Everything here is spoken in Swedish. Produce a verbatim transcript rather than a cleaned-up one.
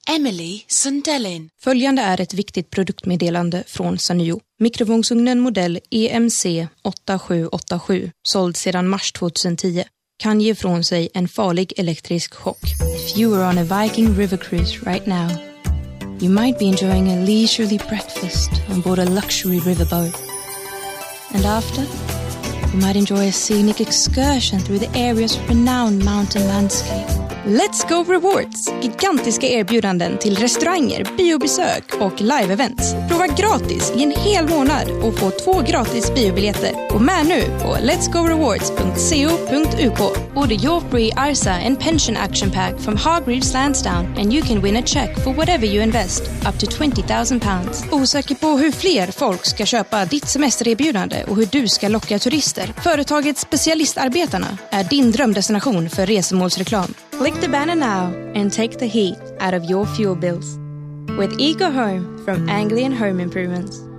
Emily Sundellin. Följande är ett viktigt produktmeddelande från Sanyo. Mikrovågsugnen modell E M C åtta sju åtta sju, såld sedan mars tjugohundratio, kan ge från sig en farlig elektrisk chock. If you were on a Viking river cruise right now, you might be enjoying a leisurely breakfast on board a luxury riverboat. And after, you might enjoy a scenic excursion through the area's renowned mountain landscape. Let's Go Rewards! Gigantiska erbjudanden till restauranger, biobesök och live-events. Prova gratis i en hel månad och få två gratis biobiljetter. Och med nu på lets go rewards punkt co punkt uk. Order your free A R S A and pension action pack from Hargreaves Lansdowne and you can win a check for whatever you invest, up to twenty thousand pounds. Osäker på hur fler folk ska köpa ditt semestererbjudande och hur du ska locka turister? Företaget Specialistarbetarna är din drömdestination för resemålsreklam. Click the banner now and take the heat out of your fuel bills with Eco Home from Anglian Home Improvements.